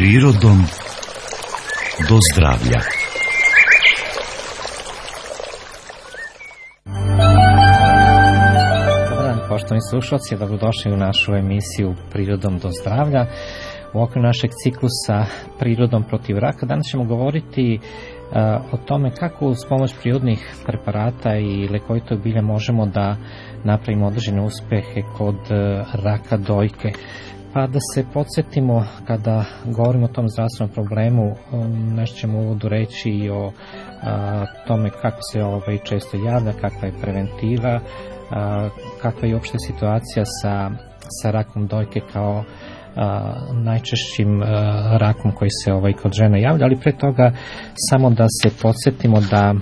Prirodom do zdravlja. Dobar dan, poštovani slušalci, dobrodošli u našu emisiju Prirodom do zdravlja. U okviru našeg ciklusa Prirodom protiv raka danas ćemo govoriti o tome kako uz pomoć prirodnih preparata i lekovitog bilja možemo da napravimo određene uspehe kod raka dojke. Pa da se podsjetimo, kada govorimo o tom zdravstvenom problemu, nešto ćemo u uvodu reći i o tome kako se često javlja, kakva je preventiva, kakva je uopšte situacija sa rakom dojke kao najčešćim rakom koji se kod žena javlja, ali pre toga samo da se podsjetimo da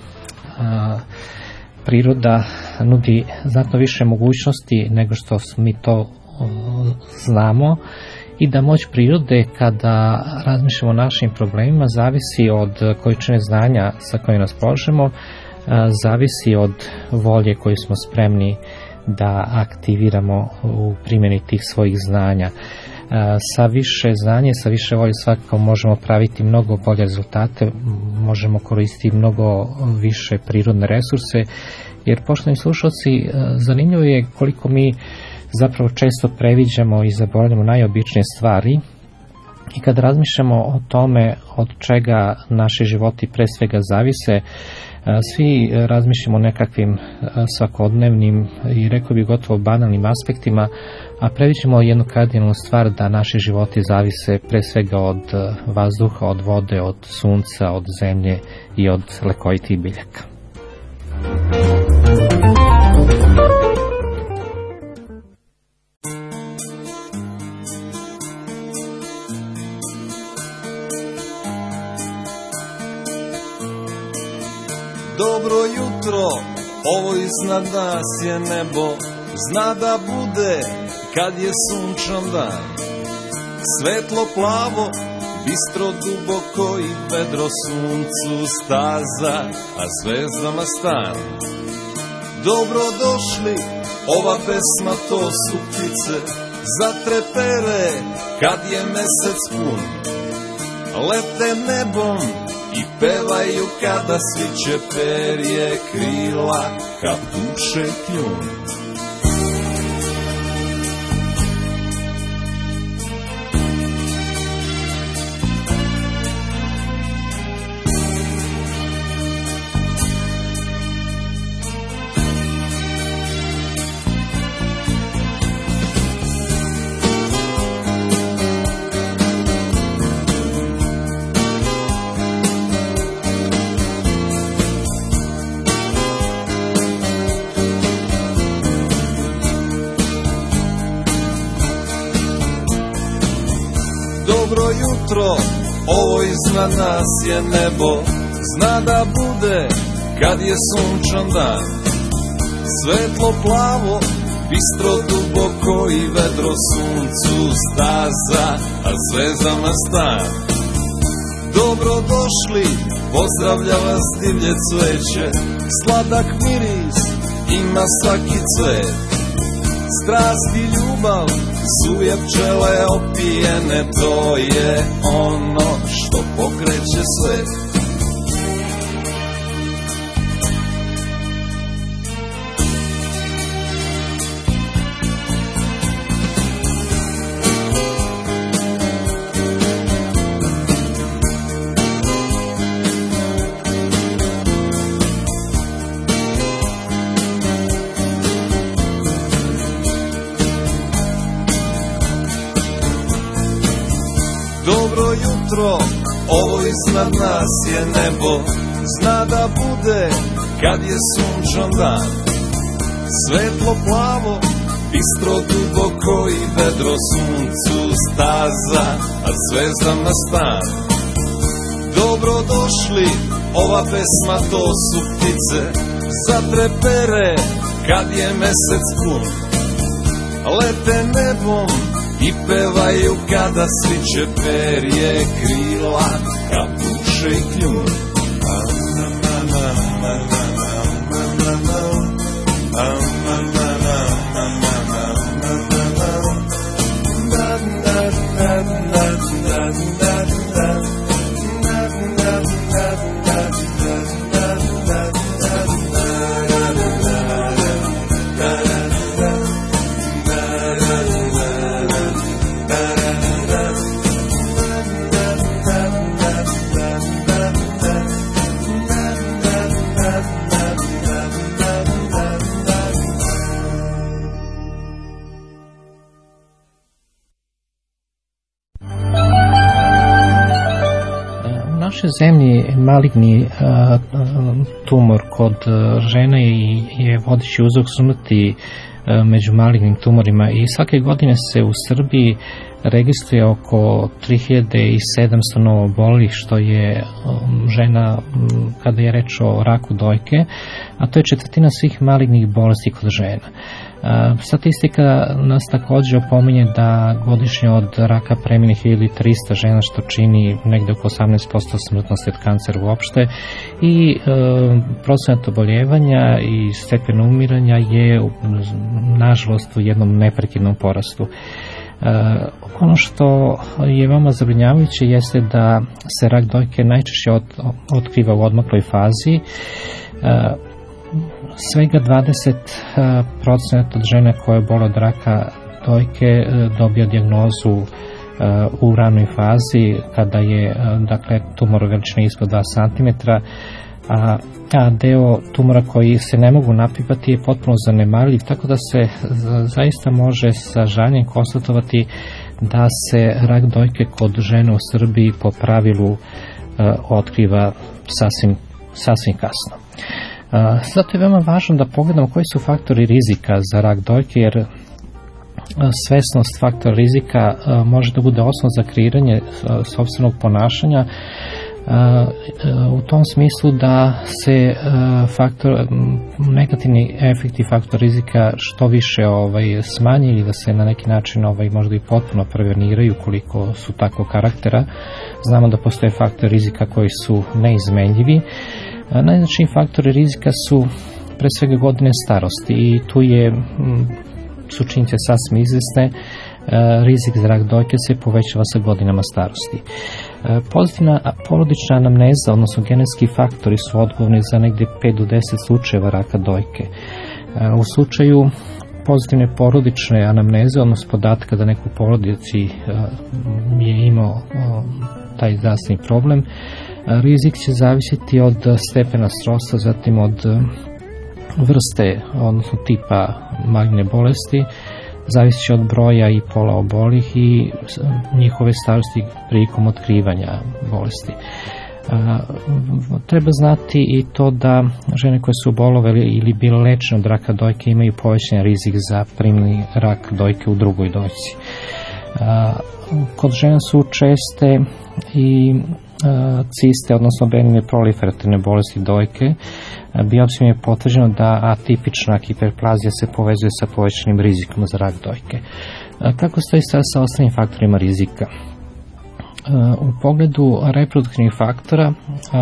priroda nudi znatno više mogućnosti nego što mi to znamo i da moć prirode kada razmišljamo o našim problemima zavisi od količine znanja sa kojim raspolažemo, zavisi od volje koju smo spremni da aktiviramo u primjeni tih svojih znanja. Sa više znanja, sa više volje svakako možemo praviti mnogo bolje rezultate, možemo koristiti mnogo više prirodne resurse, jer poštovani slušalci, zanimljivo je koliko mi zapravo često previđamo i zaboravljamo najobičnije stvari i kad razmišljamo o tome od čega naši životi pre svega zavise, svi razmišljamo o nekakvim svakodnevnim i rekao bih gotovo banalnim aspektima, a previđamo jednu kardinalnu stvar da naši životi zavise pre svega od vazduha, od vode, od sunca, od zemlje i od lekovitih biljaka. Dobro jutro, ovo iznad nas je nebo, zna da bude kad je sunčan dan. Svetlo plavo, bistro duboko i vedro suncu staza, a zvezdama stan. Dobro došli, ova pesma to su ptice, zatrepere kad je mesec pun. Lete nebom i pevaju kada sviće perje krila, kad duše kljun. Dobro jutro, ovo iznad nas je nebo, zna da bude kad je sunčan dan. Svetlo plavo, bistro duboko i vedro suncu staza, a zvezdama stan. Dobro došli, pozdravlja vas divlje cveće, sladak miris ima svaki cvet. Strast i ljubav, suje pčele opijene, to je ono što pokreće svet. Dobro jutro, ovo iznad nas je nebo, zna da bude kad je sunčan dan. Svetlo plavo, bistro duboko i vedro suncu staza, a zvezdama stan. Dobro došli, ova pesma to su ptice, zatrepere kad je mesec pun. Lete nebom i pevaju kada sviće perje krila, kad duše i kljun. našoj zemlji maligni tumor kod žena je vodeći uzrok smrti među malignim tumorima i svake godine se u Srbiji registruje oko 3700 novoobolelih, što je žena kada je reč o raku dojke, a to je četvrtina svih malignih bolesti kod žena. Statistika nas također opominje da godišnje od raka premine 1300 žena, što čini negde oko 18% smrtnosti od kancera uopšte, i procenat oboljevanja i stepen umiranja je nažalost u jednom neprekidnom porastu. Ono što je veoma zabrinjavajuće jeste da se rak dojke najčešće otkriva u odmakloj fazi. Svega 20% od žena koje bole od raka dojke dobija dijagnozu u ranoj fazi kada je tumor veličine ispod 2 cm, a deo tumora koji se ne mogu napipati je potpuno zanemarljiv, tako da se zaista može sa žaljenjem konstatovati da se rak dojke kod žene u Srbiji po pravilu otkriva sasvim kasno. Zato je veoma važno da pogledamo koji su faktori rizika za rak dojke, jer svesnost faktora rizika može da bude osnov za kreiranje sopstvenog ponašanja, u tom smislu da se negativni efekti faktora rizika što više smanje ili da se na neki način možda i potpuno preveniraju koliko su takvog karaktera. Znamo da postoje faktori rizika koji su neizmenljivi. Najznačajniji faktori rizika su pre svega godine starosti i tu su činjenice sasvim izvesne. Rizik za rak dojke se povećava sa godinama starosti. Pozitivna porodična anamneza, odnosno genetski faktori, su odgovorni za negde 5 do 10 slučajeva raka dojke. U slučaju pozitivne porodične anamneze, odnosno podatka da neko u porodici je imao taj zdravstveni problem, rizik će zavisiti od stepena srodstva, zatim od vrste, odnosno tipa maligne bolesti, zavisi će od broja i pola obolih i njihove starosti prilikom otkrivanja bolesti. Treba znati i to da žene koje su obolovele ili bile lečene od raka dojke imaju povećan rizik za primljeni rak dojke u drugoj dojci. Kod žena su česte i ciste, odnosno benigne proliferativne bolesti dojke. Biopsijom je potvrđeno da atipična hiperplazija se povezuje sa povećanim rizikom za rak dojke. Kako stoji sa ostalim faktorima rizika? U pogledu reproduktivnih faktora,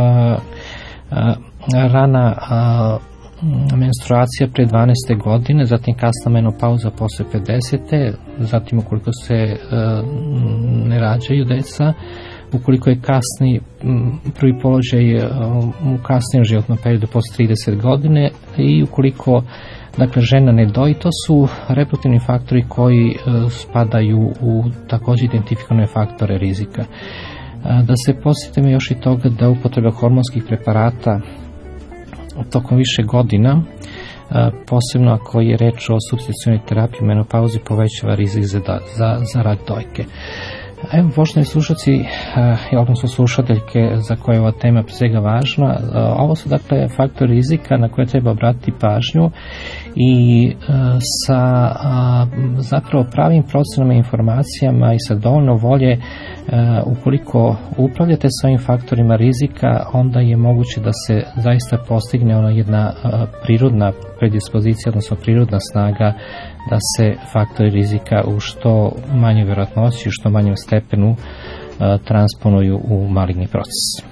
rana menstruacija pre 12. godine, zatim kasna menopauza posle 50. zatim ukoliko se ne rađaju deca, ukoliko je kasni prvi položaj u kasnijem životnom periodu posle 30 godine i ukoliko žena ne doji, to su reproduktivni faktori koji spadaju u takođe identifikovane faktore rizika. Da se podsjetimo još i toga da upotreba hormonskih preparata tokom više godina, posebno ako je reč o supstitucionoj terapiji u menopauzi, povećava rizik za rak dojke. Evo, poštovani slušalci, odnosno slušateljke za koje je ova tema pre svega važna, ovo su faktori rizika na koje treba obratiti pažnju i sa zapravo pravim procenama i informacijama i sa dovoljno volje, ukoliko upravljate s ovim faktorima rizika, onda je moguće da se zaista postigne jedna prirodna predispozicija, odnosno prirodna snaga da se faktori rizika u što manje verovatnoći, u što manjem stepenu transponuju u maligni proces.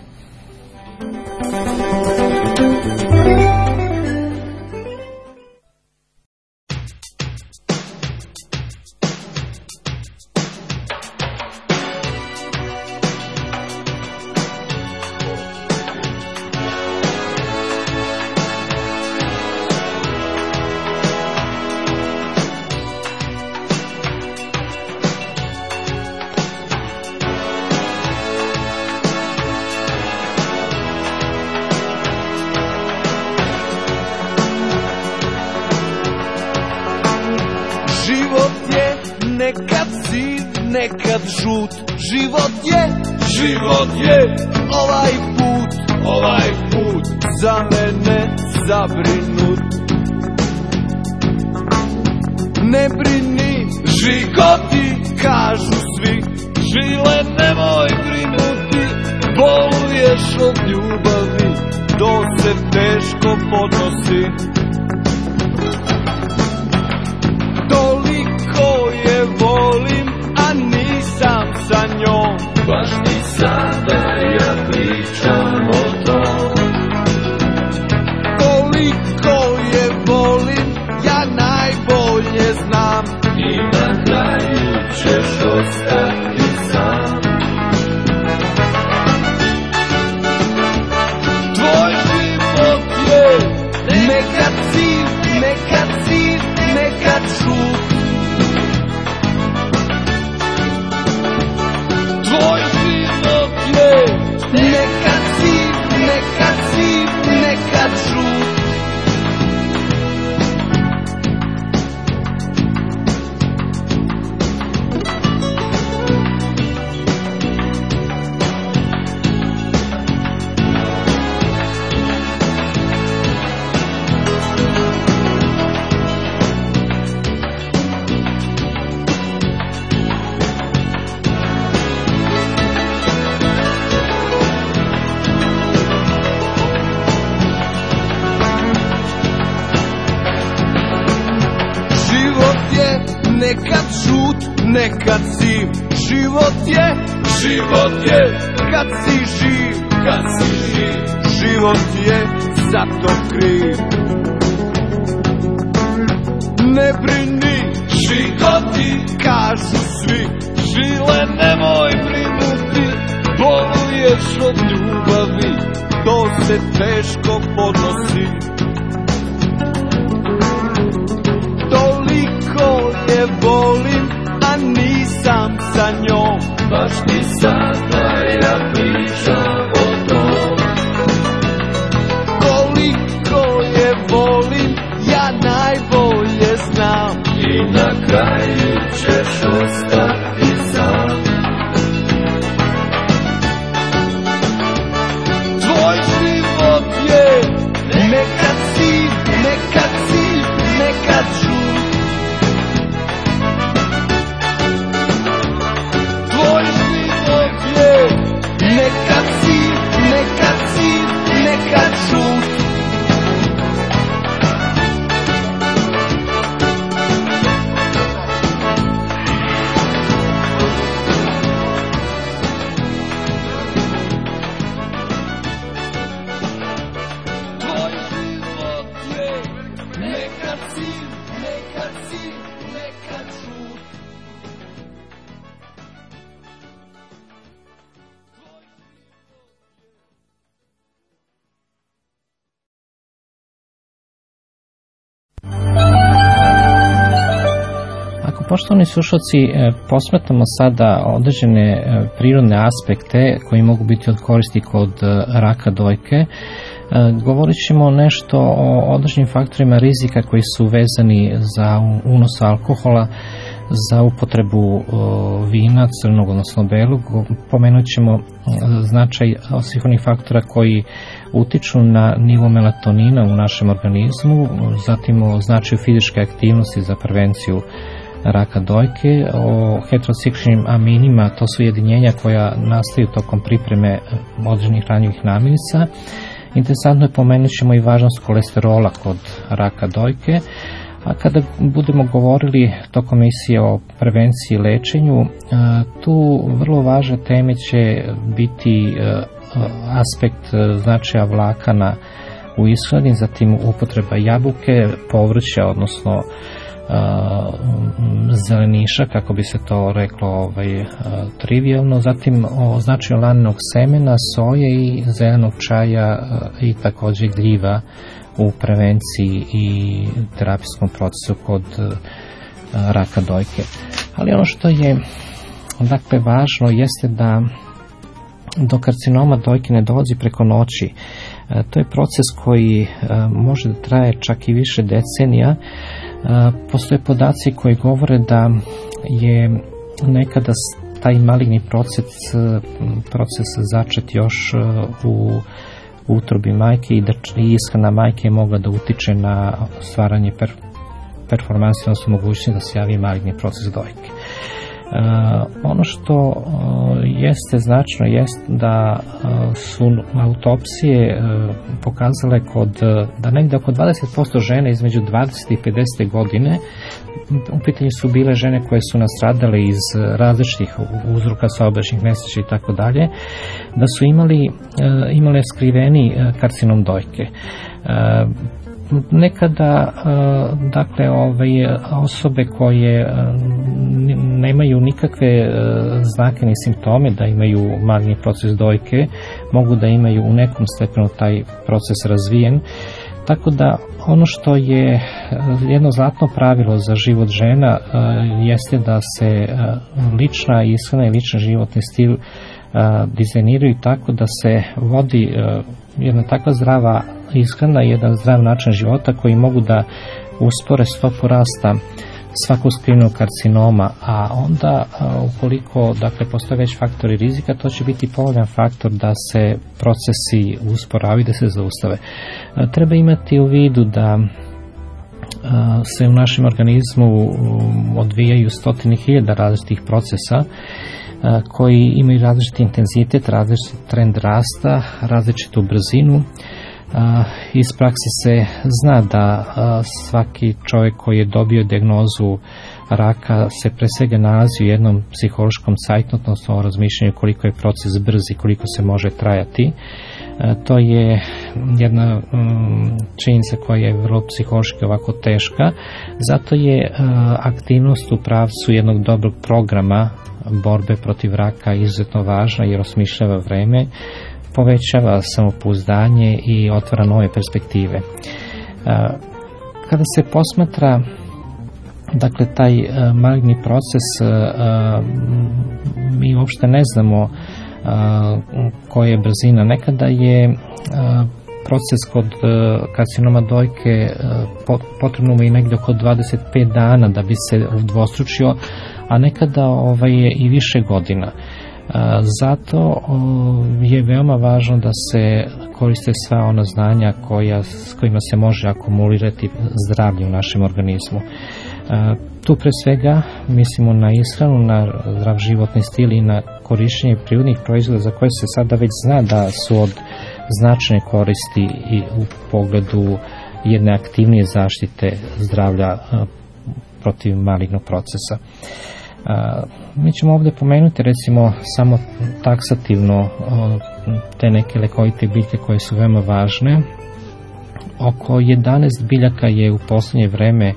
Nekad žut, život je život je ovaj put za mene zabrinut. Ne brini, žigoti, kažu svi, žile nemoj brinuti, boluješ od ljubavi, to se teško podnosi. Toliko je volim, a nisam sa njom, baš ni sada ja pričam o tom. Toliko je volim, ja najbolje znam, i na kraju ćeš ostati sam. Tvoj život je nekad siv, nekad siv, nekad šut. Tvoj život je nekad siv, nekad siv, nekad šut. Nekad žut, nekad siv, život je, kad si živ, život je zato kriv. Ne brini, žigoti, kažu svi, žile nemoj brinuti, boluješ od ljubavi, to se teško podnosi. Toliko je volim, a nisam sa njom, baš ni sada ja pričam o tom. Koliko je volim, ja najbolje znam, i na kraju ćeš ostati sam. Tvoj život je nekad siv, nekad siv, nekad žut. Nekad siv, nekad siv, nekad žut. Tvoj život je nekad siv, nekad siv, nekad žut. Poštovani slušalci, posmatramo sada određene prirodne aspekte koji mogu biti od koristi kod raka dojke. Govorit ćemo nešto o određenim faktorima rizika koji su vezani za unos alkohola, za upotrebu vina, crnog odnosno belog. Pomenut ćemo značaj svih onih faktora koji utiču na nivo melatonina u našem organizmu, zatim o značaju fizičke aktivnosti za prevenciju raka dojke, o heterocikličnim aminima, to su jedinjenja koja nastaju tokom pripreme određenih hranjivih namirnica. Interesantno je, pomenut ćemo i važnost kolesterola kod raka dojke, a kada budemo govorili tokom emisije o prevenciji i lečenju, tu vrlo važne teme će biti aspekt značaja vlakana u ishrani, zatim upotreba jabuke, povrća, odnosno zeleniša, kako bi se to reklo trivijalno, zatim o značaju lanenog semena, soje i zelenog čaja i također gljiva u prevenciji i terapijskom procesu kod raka dojke. Ali ono što je dakle važno jeste da do karcinoma dojke ne dolazi preko noći. To je proces koji može da traje čak i više decenija. Postoje podaci koji govore da je nekada taj maligni proces začet još u utrobi majke i da ishrana majke je mogla da utiče na stvaranje performansi, odnosno mogućnosti da se javi maligni proces dojke. Ono što jeste značno jest da su autopsije pokazale da negde oko 20% žena između 20 i 50 godine, u pitanju su bile žene koje su nastradale iz različitih uzroka saobraćajnih nesreća i tako dalje, da su imale skriveni karcinom dojke. Nekada, dakle, osobe koje nemaju nikakve znake ni simptome da imaju maligni proces dojke, mogu da imaju u nekom stepenu taj proces razvijen. Tako da ono što je jedno zlatno pravilo za život žena jeste da se lična ishrana i lični životni stil dizajniraju tako da se vodi jedna takva zdrava ishrana i jedan zdrav način života koji mogu da uspore stopu rasta svakog skrivnog karcinoma, a onda ukoliko, dakle, postoje već faktori rizika, to će biti povoljan faktor da se procesi usporavaju, da se zaustave. Treba imati u vidu da se u našem organizmu odvijaju stotine hiljada različitih procesa koji imaju različiti intenzitet, različiti trend rasta, različitu brzinu. Iz prakse se zna da svaki čovjek koji je dobio dijagnozu raka se pre svega nalazi u jednom psihološkom cajtnotu, odnosno razmišljanju koliko je proces brz i koliko se može trajati. To je jedna činjenica koja je vrlo psihološki ovako teška, zato je aktivnost u pravcu jednog dobrog programa borbe protiv raka izuzetno važna jer osmišljava vreme, povećava samopouzdanje i otvara nove perspektive. Kada se posmatra, dakle, taj maligni proces, mi uopšte ne znamo koja je brzina. Nekada je proces kod karcinoma dojke potrebno mu i negdje oko 25 dana da bi se udvostručio, a nekada je i više godina. Zato je veoma važno da se koriste sva ona znanja s kojima se može akumulirati zdravlje u našem organizmu. Tu pre svega mislimo na ishranu, na zdrav životni stil i na korišćenje prirodnih proizvoda za koje se sada već zna da su od značajne koristi i u pogledu jedne aktivnije zaštite zdravlja protiv malignog procesa. Mi ćemo ovdje pomenuti recimo samo taksativno te neke lekovite biljke koje su veoma važne. Oko 11 biljaka je u posljednje vreme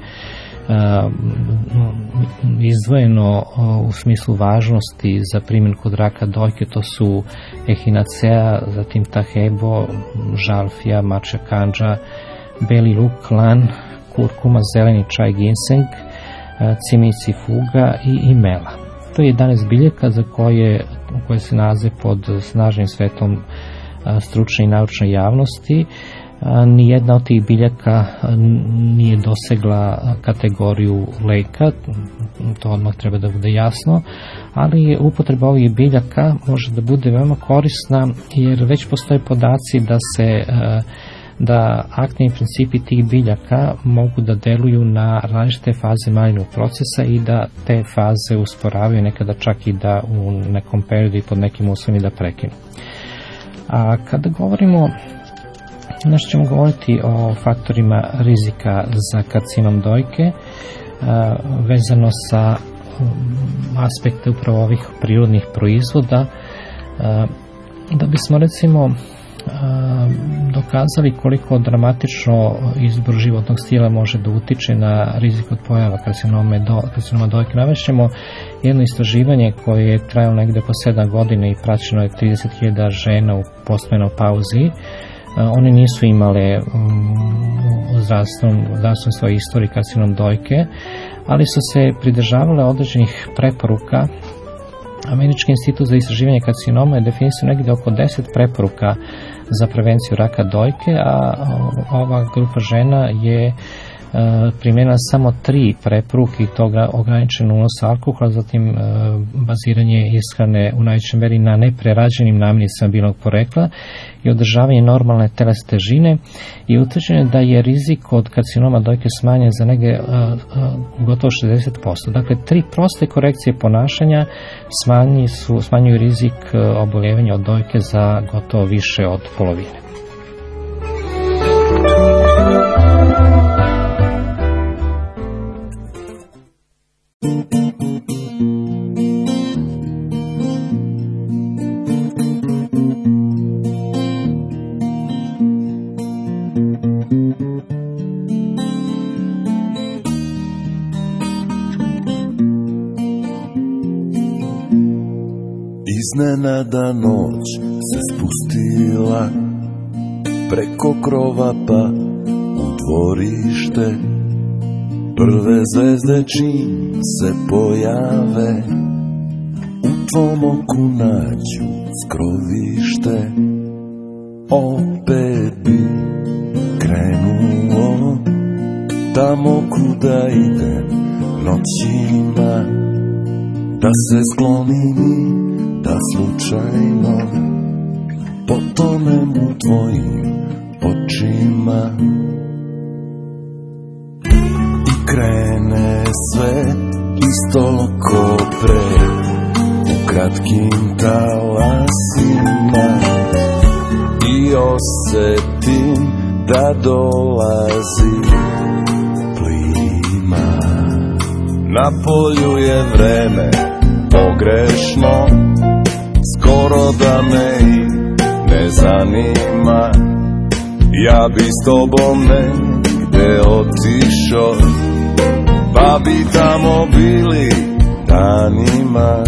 izdvojeno u smislu važnosti za primjenu kod raka dojke. To su Echinacea, zatim Tahebo, Žalfija, Mača kandža, beli luk, lan, kurkuma, zeleni čaj, ginseng, cimici, fuga i mela. To je 11 biljaka za koje se nalaze pod snažnim svetom stručne i naučne javnosti. Nijedna od tih biljaka nije dosegla kategoriju leka, to odmah treba da bude jasno, ali upotreba ovih biljaka može da bude veoma korisna jer već postoje podaci da aktivni principi tih biljaka mogu da deluju na različite faze malignog procesa i da te faze usporavaju, nekada čak i da u nekom periodu i pod nekim uslovima da prekinu. A kada govorimo, znači ćemo govoriti o faktorima rizika za karcinom dojke vezano sa aspekte upravo ovih prirodnih proizvoda, da bismo recimo dokazali koliko dramatično izbor životnog stila može da utiče na rizik od pojava karcinoma dojke. Navešćemo jedno istraživanje koje je trajalo negde oko 7 godina i praćeno je 30.000 žena u postmenopauzi. One nisu imale u zdravstvenom svojoj istoriji karcinom dojke, ali su se pridržavale određenih preporuka. Američki institut za istraživanje karcinoma je definisao negdje oko 10 preporuka za prevenciju raka dojke, a ova grupa žena je primijenila samo 3 preporuke, i to ograničen unos alkohola, zatim baziranje ishrane u najvećoj meri na neprerađenim namirnicama biljnog porekla i održavanje normalne telesne težine, i utvrđeno je da je rizik od karcinoma dojke smanjen za negdje gotovo 60%. Dakle, 3 proste korekcije ponašanja smanjuju rizik oboljevanja od dojke za gotovo više od polovine. Iznenada noć se spustila preko krova pa u dvorište. Prve zvezde čim se pojave u tvom oku nađu skrovište. Opet bi krenuo tamo kuda idem noćima, da se sklonim, da slučajno potonem u tvojim očima. I krene sve isto ko pre, u kratkim talasima, i osjetim da dolazi plima. Na polju je vreme pogrešno, skoro da me i ne zanima. Ja bi s tobom negde otišao, pa bi tamo bili danima.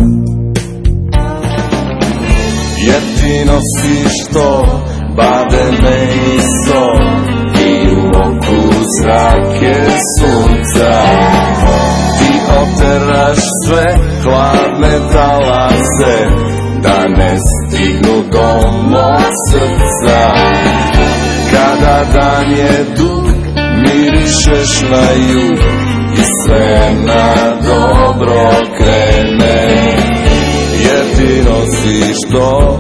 Jer ti nosiš to bademe i so, i u oku zrake sunca. Ti oteraš sve hladne talase, da ne stignu do mog srca. Kada dan je dug, mirišeš na jug i sve na dobro krene. Jer ti nosiš to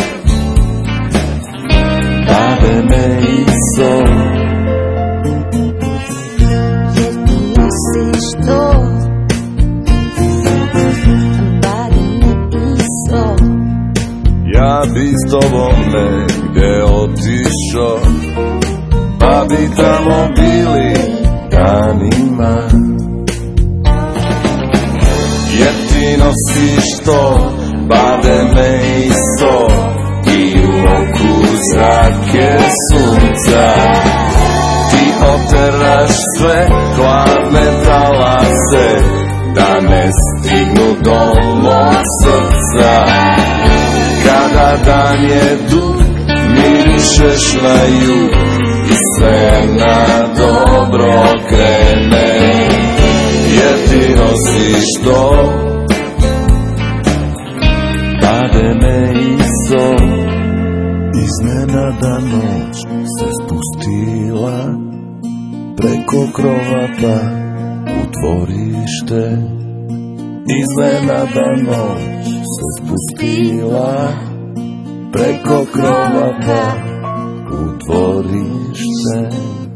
bademe i so. Jer ti nosiš to ja bi s tobom negde otišao, pa bi tamo bili danima. Jer ti nosiš to bademe i so, i u oku zrake sunca. Ti oteraš sve hladne talase, da ne stignu do mog srca. Kada dan je dug, mirišeš na jug i sve na dobro krene. Jer ti nosiš to bademe i so. Iznenada noć se spustila preko krova pa u dvorište. Iznenada noć se spustila preko krova pa u dvorište.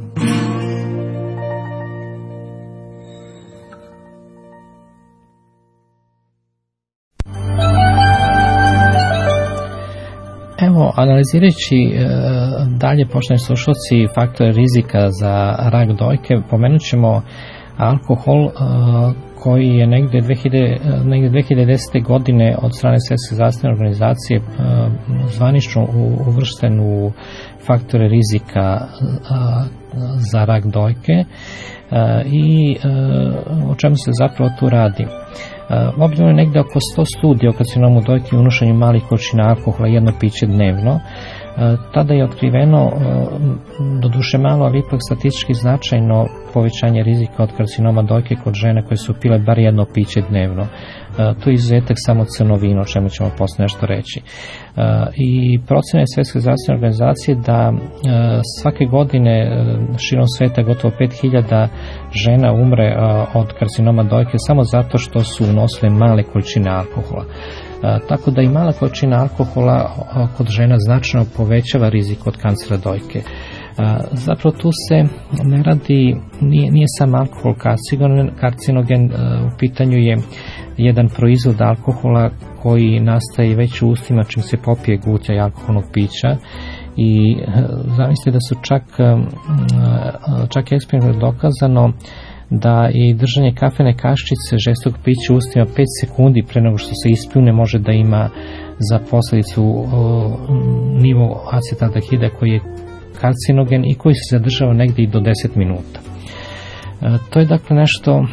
Evo, analizirajući dalje, poštovani slušalci, faktore rizika za rak dojke, pomenut ćemo alkohol koji je negde 2010. godine od strane Svjetske zdravstvene organizacije zvanično uvršten u faktore rizika za rak dojke. I o čemu se zapravo tu radi? Objavljeno je negde oko 100 studija o karcinomu dojke i unošenju malih količina alkohola, jedno piće dnevno. Tada je otkriveno, doduše malo, ali ipak statistički značajno povećanje rizika od karcinoma dojke kod žene koje su pile bar jedno piće dnevno. Tu je izuzetak samo crno vino, o čemu ćemo poslije nešto reći. I procena je Svjetske zdravstvene organizacije da svake godine širom sveta gotovo 5000 žena umre od karcinoma dojke samo zato što su unosile male količine alkohola. Tako da i mala količina alkohola kod žena značajno povećava rizik od kancera dojke. Zapravo tu se ne radi, nije sam alkohol karcinogen, u pitanju je jedan proizvod alkohola koji nastaje već u ustima čim se popije gutljaj alkoholnog pića i zamislite da su čak eksperimentalno dokazano da i držanje kafene kaščice žestog pića u ustima 5 sekundi pre nego što se ispljune može da ima za posljedicu nivo acetaldehida koji je karcinogen i koji se zadržava negdje i do 10 minuta. To je dakle nešto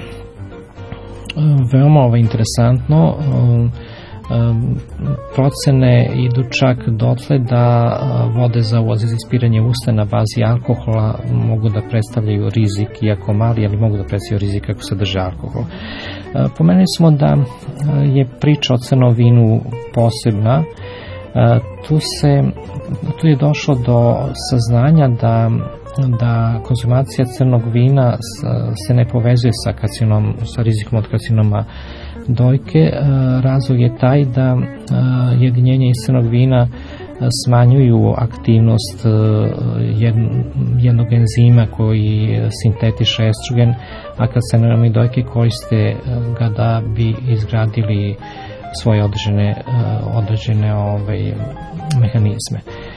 veoma interesantno. Procene idu čak dotle da vode za ispiranje usta na bazi alkohola mogu da predstavljaju rizik, iako mali, ali mogu da predstavljaju rizik ako sadrže alkohol. Pomenuli smo da je priča o crnom vinu posebna. Tu je došlo do saznanja da konzumacija crnog vina se ne povezuje sa rizikom od karcinoma dojke. Razlog je taj da jedinjenje iz crnog vina smanjuju aktivnost jednog enzima koji sintetiše estrogen, a karcinomi dojke koriste ga da bi izgradili svoje određene mehanizme.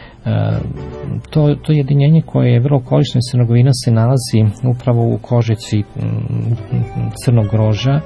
To jedinjenje koje je vrlo korisno iz crnog vina se nalazi upravo u kožici crnog grožđa,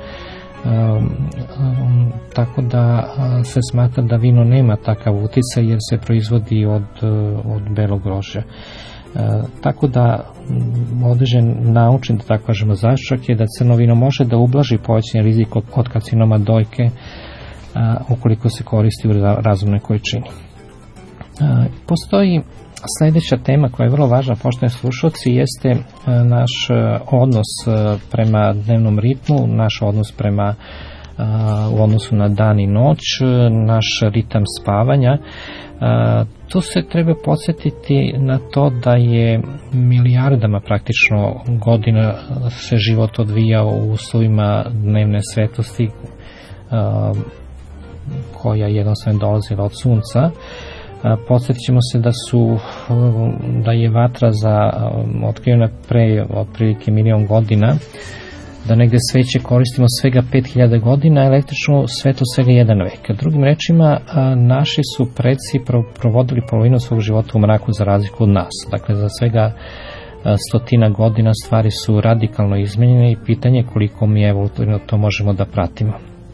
tako da se smatra da vino nema takav uticaj jer se proizvodi od belog grožđa. Tako da određen naučni, da tako kažemo, zaključak je da crno vino može da ublaži povećani rizik od karcinoma dojke ukoliko se koristi u razumnoj količini. Postoji sljedeća tema koja je vrlo važna, poštovani slušalci, jeste naš odnos prema dnevnom ritmu, naš odnos u odnosu na dan i noć, naš ritam spavanja. Tu se treba podsjetiti na to da je milijardama praktično godina se život odvijao u uslovima dnevne svetlosti koja jednostavno dolazila od sunca. Podsjetit ćemo se da je vatra otkrivena pre otprilike 1.000.000 godina, da negde sveće koristimo svega 5000 godina, električnu svetu svega 1 vek. Drugim rečima, naši su preci provodili polovinu svog života u mraku za razliku od nas. Dakle, za svega 100 godina stvari su radikalno izmenjene i pitanje koliko mi evolutivno to možemo da pratimo.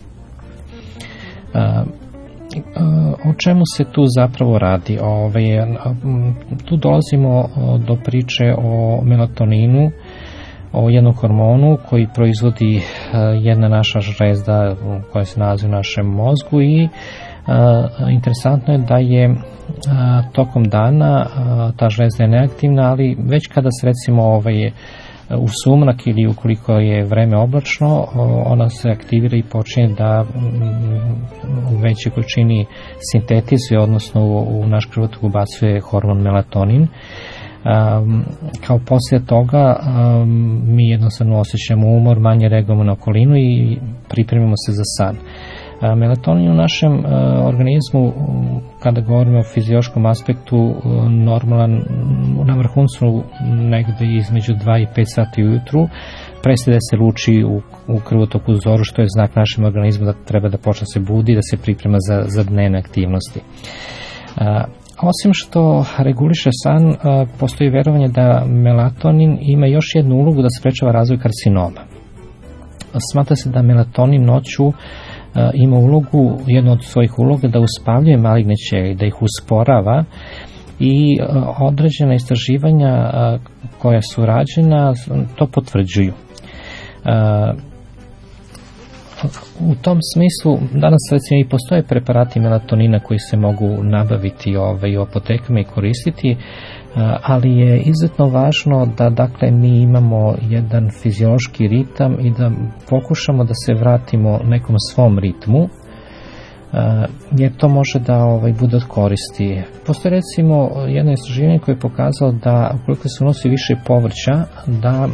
O čemu se tu zapravo radi? Tu dolazimo do priče o melatoninu, o jednom hormonu koji proizvodi jedna naša žlezda koja se nalazi u našem mozgu i interesantno je da je tokom dana ta žlezda je neaktivna, ali već kada se recimo u sumrak ili ukoliko je vreme oblačno, ona se aktivira i počinje da u većoj količini sintetizuje, odnosno u naš krvotok ubacuje hormon melatonin. Kao poslije toga mi jednostavno osjećamo umor, manje reagujemo na okolinu i pripremimo se za san. Melatonin u našem organizmu, kada govorimo o fiziološkom aspektu, normalan na vrhuncu negde između 2 i 5 sati ujutru, prestaje da se luči u krvotoku zoru, što je znak našem organizmu da treba da počne se budi, da se priprema za dnevne aktivnosti. Osim što reguliše san, postoji verovanje da melatonin ima još jednu ulogu da sprečava razvoj karcinoma. Smatra se da melatonin noću ima ulogu, jednu od svojih uloga da uspavljuje maligne ćelije, da ih usporava i određena istraživanja koja su rađena to potvrđuju. u tom smislu danas recimo i postoje preparati melatonina koji se mogu nabaviti u apotekama i koristiti, ali je izuzetno važno da dakle mi imamo jedan fiziološki ritam i da pokušamo da se vratimo nekom svom ritmu, jer to može da bude od koristi. Postoje recimo jedno istraživanje koje je pokazalo da ukoliko se unosi više povrća, da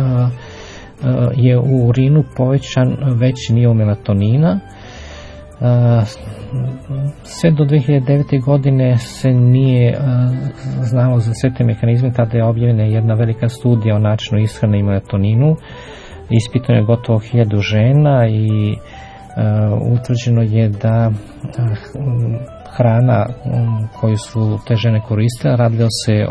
je u urinu povećan veći nivo melatonina. Sve do 2009. godine se nije znalo za sve te mehanizme. Tada je objavljena jedna velika studija o načinu ishrane i melatoninu. Ispitano je gotovo 1000 žena i utvrđeno je da hrana koju su te žene koristile, radilo se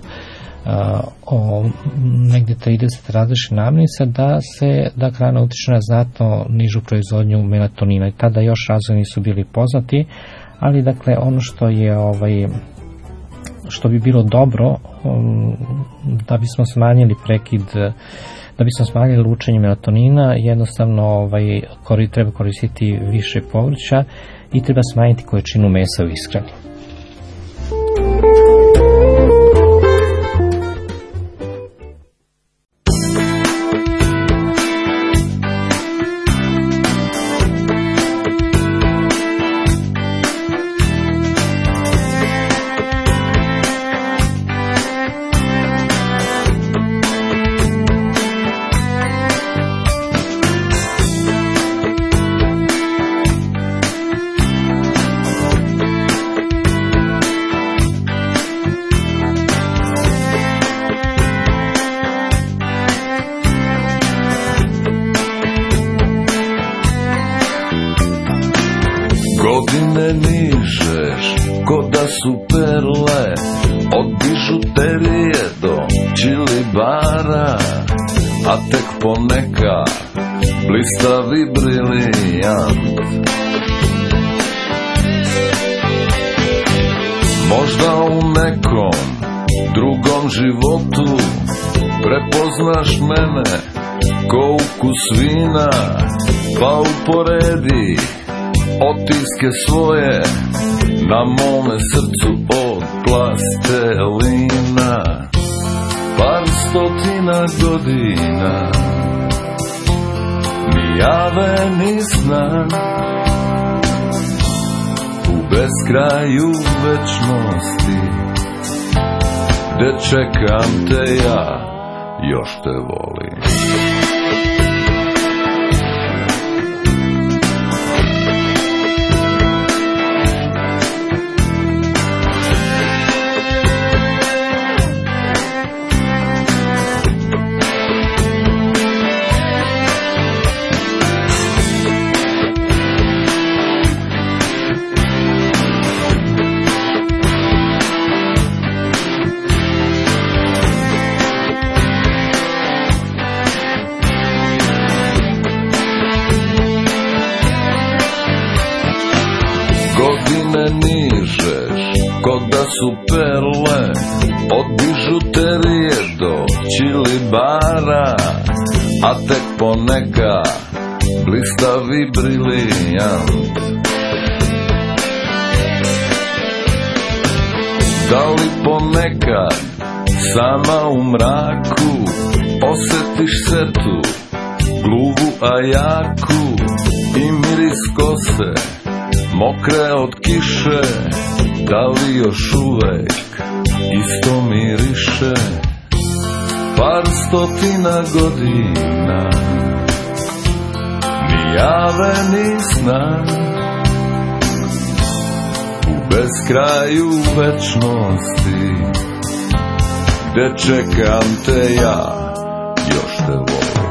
o negdje 30 različitih namirnica, da hrana utiče na znatno nižu proizvodnju melatonina. I tada još razlozi nisu bili poznati, ali dakle ono što je što bi bilo dobro da bismo smanjili da bismo smanjili lučenje melatonina, jednostavno treba koristiti više povrća i treba smanjiti količinu mesa u ishrani. Godine nižeš, ko da su perle, od bižuterije do čilibara, a tek poneka blistavi brilijant. Možda u nekom drugom životu prepoznaš mene ko ukus vina, pa uporedi otiske svoje na mome srcu od plastelina. Par stotina godina, ni jave ni sna, u beskraju večnosti, gde čekam te ja, još te volim. Godine nižeš, ko da su perle, od bižuterije do čilibara, a tek poneka blistavi brilijant. Da li ponekad sama u mraku osetiš setu, gluvu a jaku i miris kose mokre od kiše, da li još uvek isto miriše? Par stotina godina, ni jave ni sna, u beskraju večnosti, gde čekam te ja, još te volim.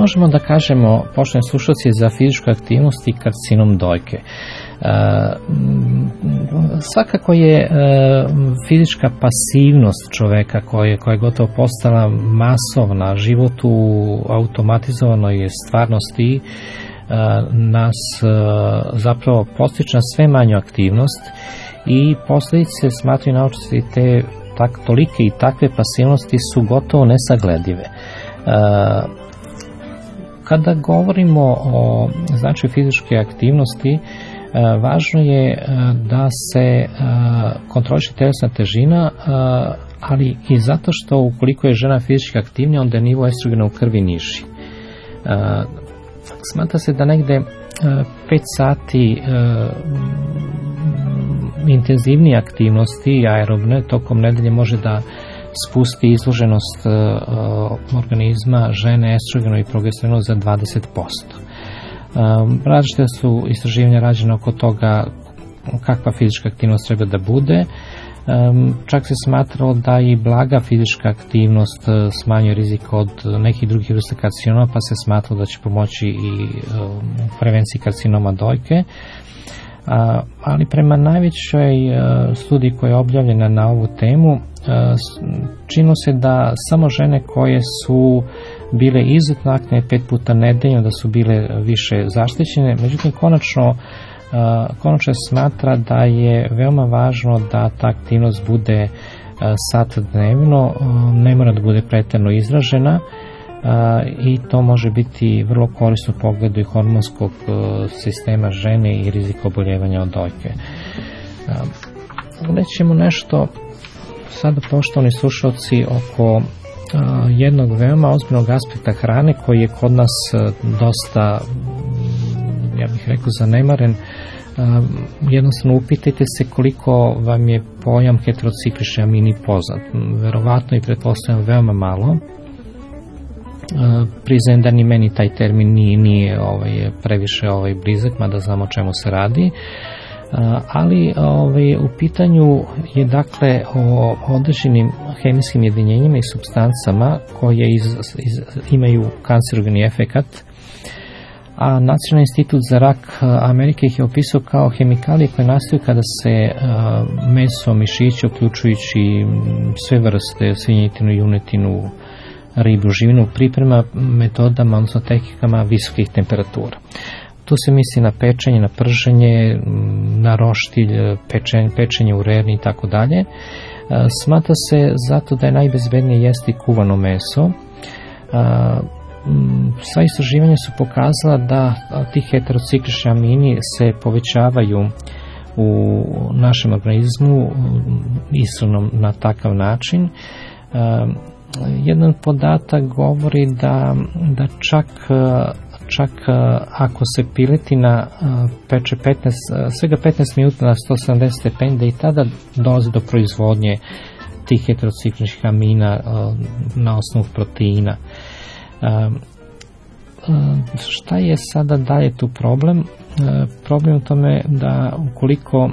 možemo da kažemo, poštovani slušalci, za fizičku aktivnost i karcinom dojke? Svakako je fizička pasivnost čoveka koja je gotovo postala masovna, život u automatizovanoj stvarnosti nas zapravo postiče na sve manju aktivnost i posljedice, smatraju naučnici, te tolike i takve pasivnosti su gotovo nesagledive. Kada govorimo o značaju fizičke aktivnosti, važno je da se kontroliše telesna težina, ali i zato što ukoliko je žena fizički aktivnija, onda je nivo estrogena u krvi niži. Smatra se da negde 5 sati intenzivnije aktivnosti aerobne tokom nedelje može da spusti izloženost organizma žene estrogenu i progesteronu za 20%. Različite su istraživanja rađene oko toga kakva fizička aktivnost treba da bude. Čak se smatralo da i blaga fizička aktivnost smanjuje rizik od nekih drugih vrsta karcinoma, pa se smatralo da će pomoći i prevenciji karcinoma dojke. Ali prema najvećoj studiji koja je objavljena na ovu temu, činilo se da samo žene koje su bile izuzetno aktivne 5 puta nedeljno da su bile više zaštićene. Međutim, konačno smatra da je veoma važno da ta aktivnost bude sat dnevno, ne mora da bude pretjerano izražena i to može biti vrlo korisno u pogledu i hormonskog sistema žene i rizika oboljevanja od dojke. Rećemo nešto sada, poštovani slušalci, oko jednog veoma ozbiljnog aspekta hrane koji je kod nas dosta, ja bih rekao, zanemaren. Jednostavno upitajte se koliko vam je pojam heterociklični amini poznat. Verovatno i pretpostavljam veoma malo. Priznajem da ni meni taj termin nije previše blizak, mada znamo o čemu se radi. Ali u pitanju je dakle o određenim hemijskim jedinjenjima i supstancama koje imaju kancerogeni efekat, a Nacionalni institut za rak Amerike ih je opisao kao hemikalije koje nastaju kada se meso mišića, uključujući sve vrste, svinjetinu, junetinu, ribu, živinu, priprema metodama, odnosno tehnikama visokih temperatura. Tu se misli na pečenje, na prženje, na roštilj, pečenje u rerni i tako dalje. Smatra se zato da je najbezbednije jesti kuvano meso. Sva istraživanja su pokazala da ti heterociklični amini se povećavaju u našem organizmu ishranom na takav način. Jedan podatak govori da čak ako se piletina peče svega 15 minuta na 170 stepeni, da i tada dolazi do proizvodnje tih heterocikličnih amina na osnovu proteina. Šta je sada dalje tu problem? Problem u tome da ukoliko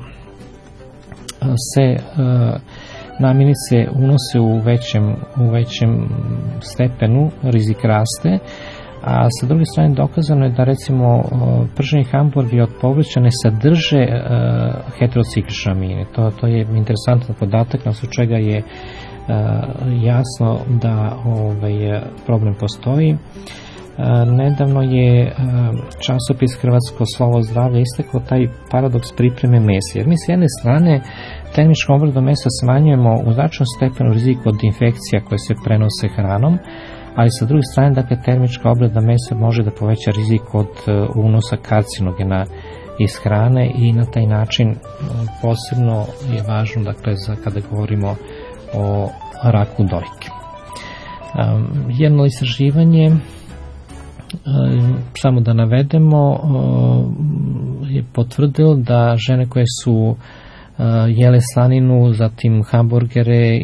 se namirnice unose u većem stepenu, rizik raste, a sa druge strane dokazano je da recimo prženi hamburgeri od povrća ne sadrže heterociklične amine. To je interesantan podatak, na osnovu čega je jasno da problem postoji. Nedavno je časopis Hrvatsko slovo zdravlja istakao taj paradoks pripreme mesa. Jer mi s jedne strane termičkom obradom mesa smanjujemo u značajnom stepenu rizik od infekcija koje se prenose hranom, ali sa druge strane, dakle, termička obrada mesa može da poveća rizik od unosa karcinogena iz hrane i na taj način posebno je važno, dakle, kada govorimo o raku dojke. Jedno istraživanje, samo da navedemo, je potvrdilo da žene koje su jele slaninu, zatim hamburgere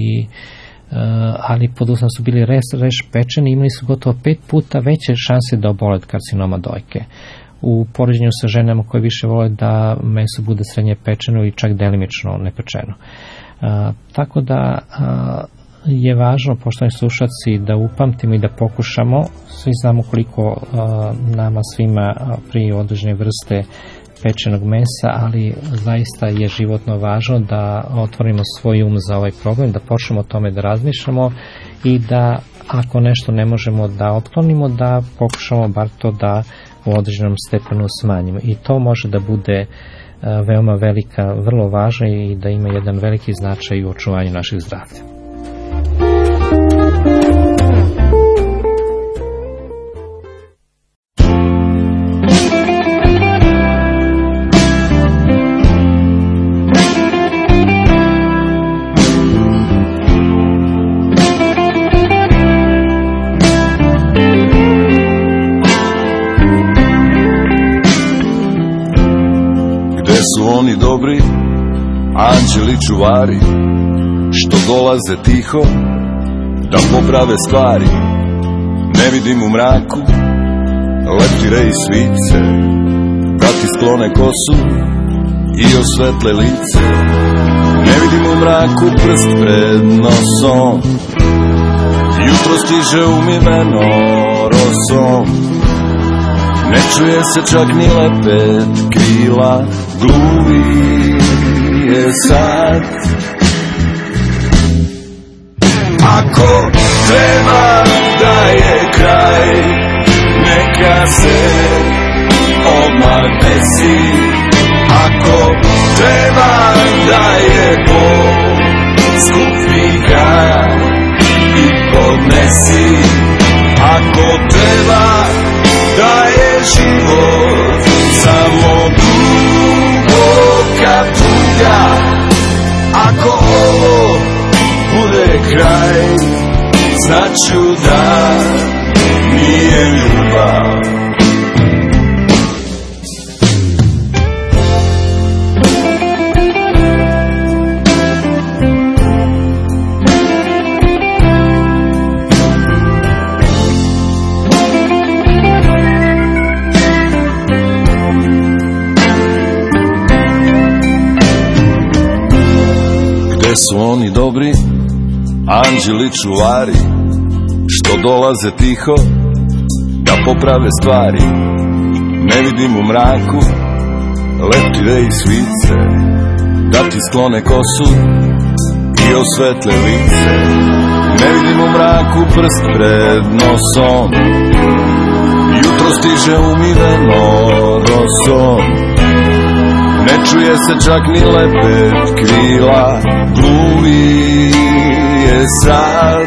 ali pod uslovom su bili reš pečeni, imali su gotovo 5 puta veće šanse da obole od karcinoma dojke u poređenju sa ženama koje više vole da meso bude srednje pečeno i čak delimično nepečeno. Tako da je važno, poštovani slušalci, da upamtimo i da pokušamo. Svi znamo koliko nama svima prije određene vrste pečenog mesa, ali zaista je životno važno da otvorimo svoj um za ovaj problem, da počnemo o tome da razmišljamo i da ako nešto ne možemo da otklonimo, da pokušamo bar to da u određenom stepenu smanjimo. I to može da bude veoma velika, vrlo važna i da ima jedan veliki značaj u očuvanju našeg zdravlja. Su oni dobri, anđeli čuvari, što dolaze tiho da poprave stvari. Ne vidim u mraku leptire i svice, da ti sklone kosu i osvetle lice. Ne vidim u mraku prst pred nosom, jutro stiže umiveno rosom. Ne čuje se čak ni lepet krila, gluvi je sad. Ako treba da je kraj, neka se odmah desi. Ako treba da je bol, skupi ga i podnesi. Ako treba da je život samo duboka tuga, ako ovo bude kraj, znaću da nije ljubav. Su oni dobri, anđeli čuvari, što dolaze tiho da poprave stvari. Ne vidim u mraku leptire i svice, da ti sklone kosu i osvetle lice. Ne vidim u mraku prst pred nosom, jutro stiže umiveno rosom. Ne čuje se čak ni lepet krila, gluvi je sad.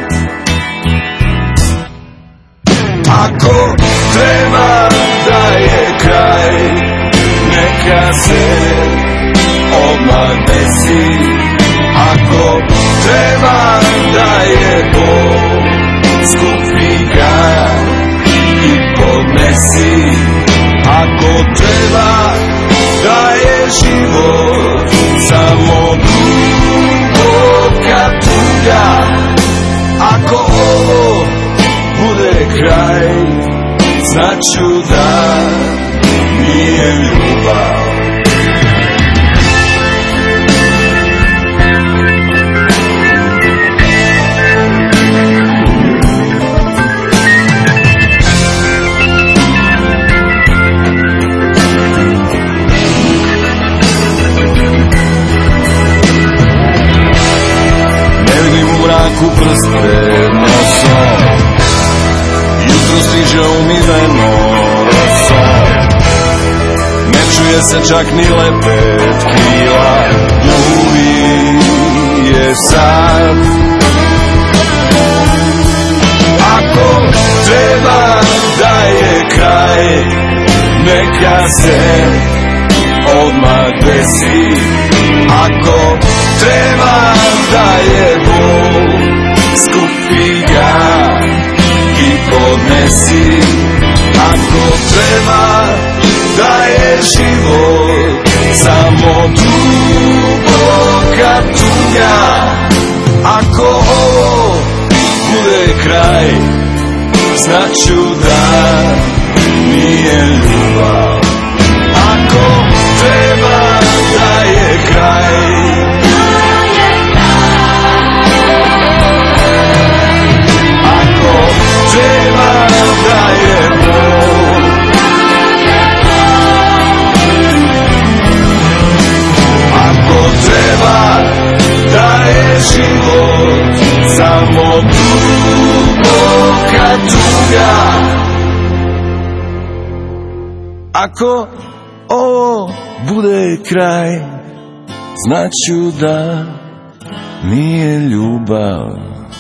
Ako treba da je kraj, neka se odmah desi. Ako treba da je bol, skupi ga i podnesi. Ako treba da je život samo duboka tuga, ako ovo bude kraj, znaću da nije ljubav. U prst pred nosom, jutro stiže umiveno rosom. Ne čuje se čak ni lepet krila, gluvi je sad. Ako treba da je kraj, neka se odmah desi. Ako treba da je bol, skupi ga i podnesi. Ako treba da je život samo duboka tuga, ako ovo bude kraj, znaću da nije ljubav. Ako treba da je kraj, Ako ovo bude kraj, znaću da nije ljubav.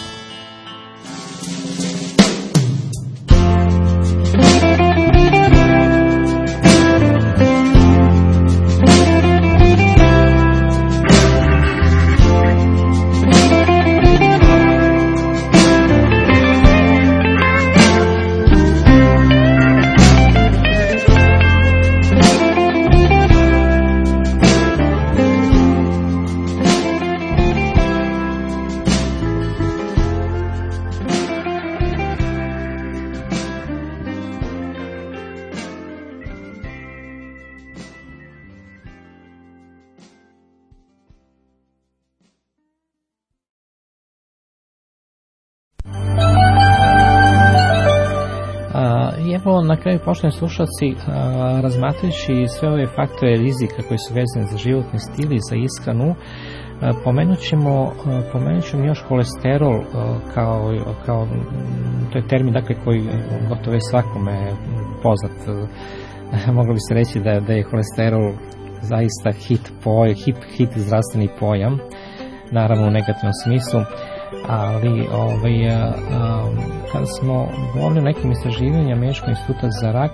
Evo, na kraju, poštovani slušalci, razmatrajući sve ove faktore rizika koji su vezani za životni stil i za ishranu, pomenut ćemo još holesterol kao to je termin, dakle, koji gotovo je svakome poznat. Moglo bi se reći da je holesterol zaista hit zdravstveni pojam, naravno u negativnom smislu. Ali kada smo govorili o nekim istraživanjima Američkog instituta za rak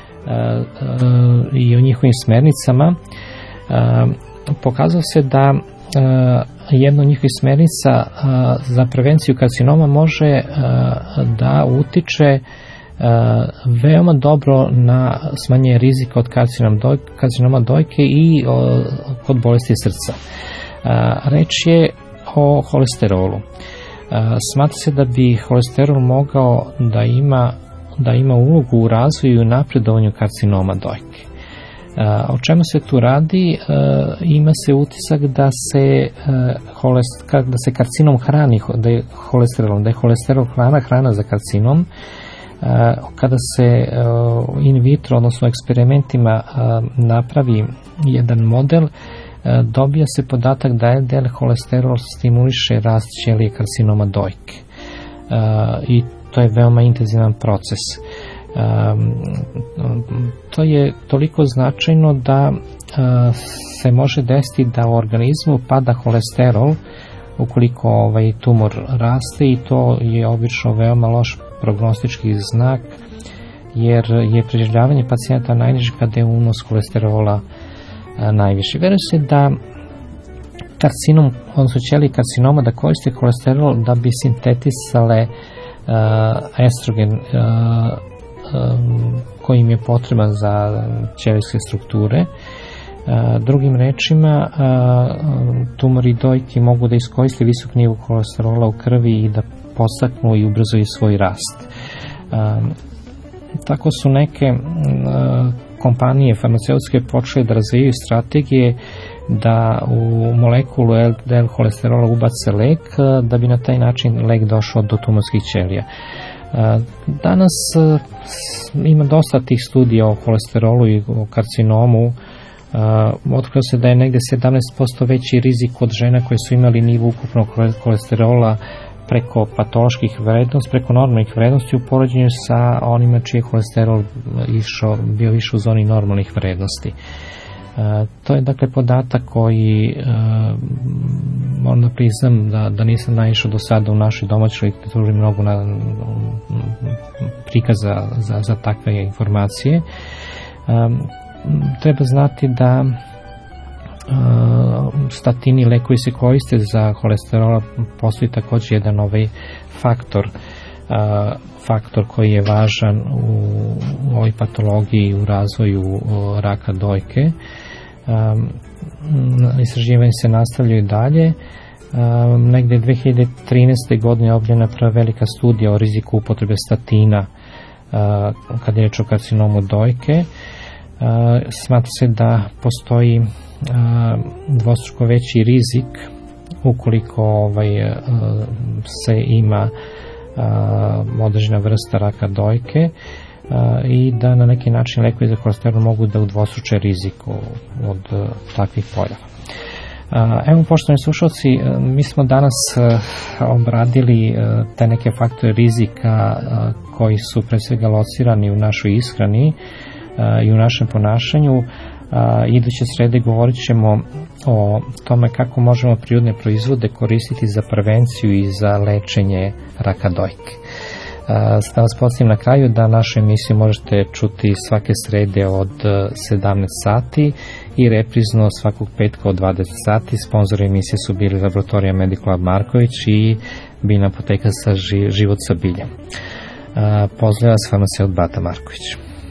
i o njihovim smernicama, pokazalo se da jedna od njihovih smernica za prevenciju karcinoma može da utiče veoma dobro na smanjenje rizika od karcinoma dojke i kod bolesti srca. Reč je o holesterolu. Smatra se da bi holesterol mogao da ima ulogu u razvoju i napredovanju karcinoma dojke. O čemu se tu radi? Ima se utisak da se karcinom hrani, da je holesterol hrana za karcinom. Kada se in vitro, odnosno eksperimentima, napravi jedan model, dobija se podatak da LDL holesterol stimuliše rast ćelije karcinoma dojke. I to je veoma intenzivan proces. To je toliko značajno da se može desiti da u organizmu pada holesterol ukoliko tumor raste, i to je obično veoma loš prognostički znak, jer je preživljavanje pacijenta najniže kada je unos holesterola najviše. Veruje se da karcinom, odnosno ćelije karcinoma, da koriste holesterol da bi sintetisale estrogen koji im je potreban za ćelijske strukture. Drugim rečima, tumori dojke mogu da iskoriste visok nivo holesterola u krvi i da podstaknu i ubrzaju svoj rast. Tako su neke kompanije farmaceutske počele da razvijaju strategije da u molekulu LDL holesterola ubace lek, da bi na taj način lek došao do tumorskih ćelija. Danas ima dosta tih studija o holesterolu i o karcinomu. Otkrilo se da je negde 17% veći rizik od žena koje su imali nivo ukupnog holesterola preko patoloških vrednosti, preko normalnih vrednosti u poređenju sa onima čiji je holesterol bio više u zoni normalnih vrednosti. To je dakle podatak koji moram da priznam da nisam naišao do sada u našoj domaćoj literaturi mnogo prikaza za takve informacije. Treba znati da statini, lekovi se koriste za holesterola, postoji također jedan faktor koji je važan u ovoj patologiji, u razvoju raka dojke. Istraživanje se nastavljaju dalje. Negde 2013. godine objavljena prva velika studija o riziku upotrebe statina kad je reč o karcinomu dojke. Smatra se da postoji dvostruko veći rizik ukoliko se ima određena vrsta raka dojke i da na neki način lekovi za holesterol mogu da udvostruče riziku od takvih pojava. Evo, poštovani slušalci, mi smo danas obradili te neke faktore rizika koji su pre svega locirani u našoj ishrani, i u našem ponašanju. Iduće srede govorit ćemo o tome kako možemo prirodne proizvode koristiti za prevenciju i za lečenje raka dojke. Da vas podsjetim na kraju da našu emisiju možete čuti svake srede od 17 sati i reprizno svakog petka od 20 sati. Sponzori emisije su bili Laboratorija Medical Marković i biljna apoteka sa Život sa biljem. Pozdravlja vas farmaceut Bata Marković.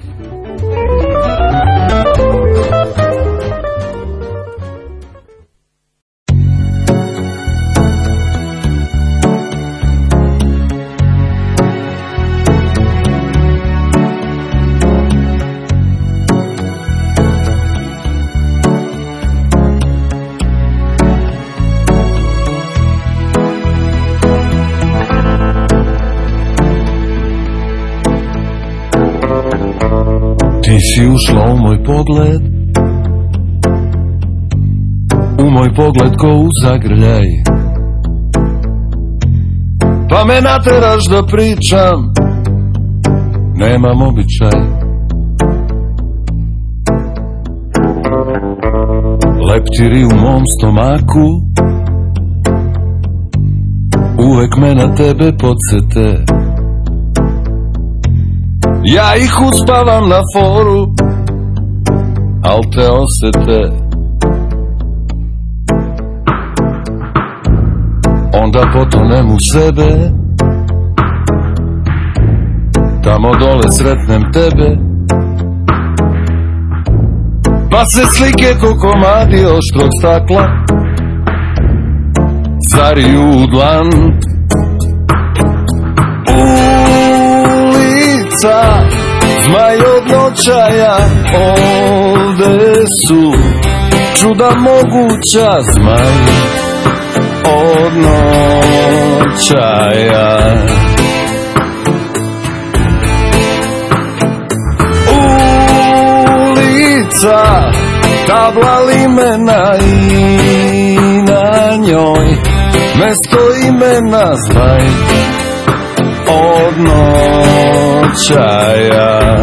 Ti si ušla u moj pogled, u moj pogled ko u zagrljaj, pa me nateraš da pričam, nemam običaj. Leptiri u mom stomaku uvek me na tebe podsete. Ja ih uspavam na foru, al te osete. Onda potonem u sebe, tamo dole sretnem tebe, pa se slike ko komadi oštrog stakla zariju u dlan. Zmaj od noćaja, ovde su čuda moguća. Zmaj od noćaja, ulica, tabla limena i na njoj mesto imena. Zmaj od noćaja.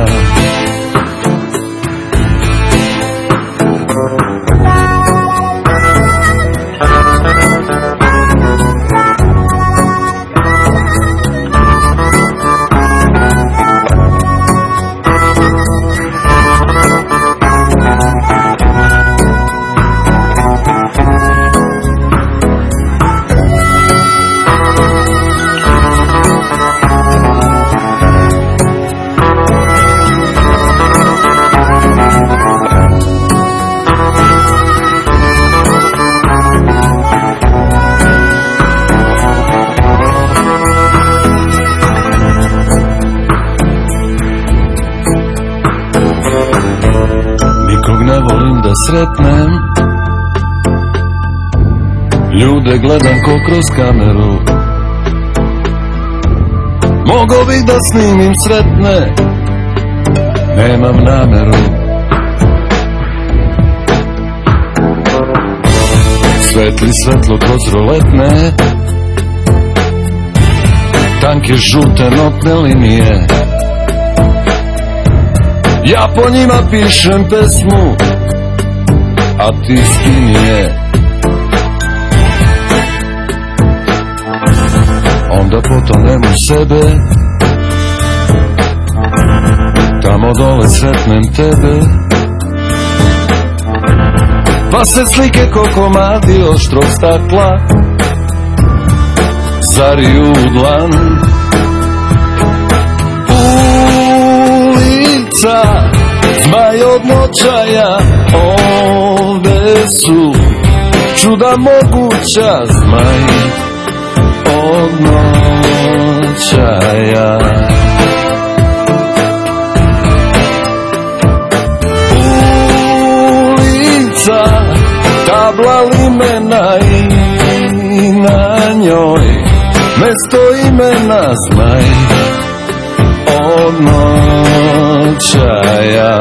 Sretnem ljude, gledam ko kroz kameru. Mogao bih da snimim sretne, nemam nameru. Svetli svetlo kroz roletne, tanke žute notne linije. Ja po njima pišem pesmu, a ti skini je. Onda potonem u sebe, tamo dole sretnem tebe, pa se slike ko komadi oštrog stakla zariju u dlan. Ulica, zmaj od noćaja, ovde su čuda moguća. Zmaj od noćaja, ulica, tabla limena i na njoj mesto imena. Zmaj od noćaja,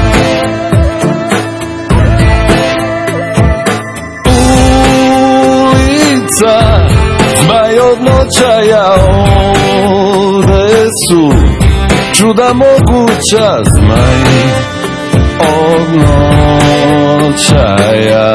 ulica, zmaj od noćaja, ovde su čuda moguća, zmaj od noćaja.